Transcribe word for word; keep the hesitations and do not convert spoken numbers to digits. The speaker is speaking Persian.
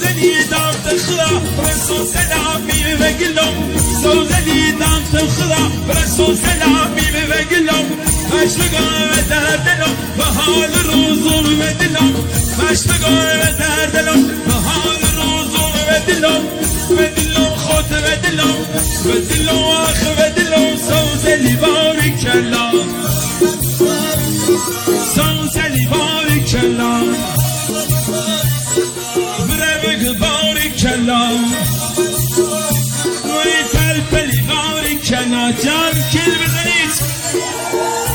سوزلي دام تخرا رسول سلامي بقلهم سوزلي دام تخرا رسول سلامي بقلهم مشتاق دردلهم بحال روزو بدلهم مشتاق دردلهم بحال روزو بدلهم بدلهم خود بدلهم بدلهم آخ بدلهم سوزلي بارك الله سوزلي بارك الله بربك بارك الله ويفلفل بارك الله جان كل بزنيت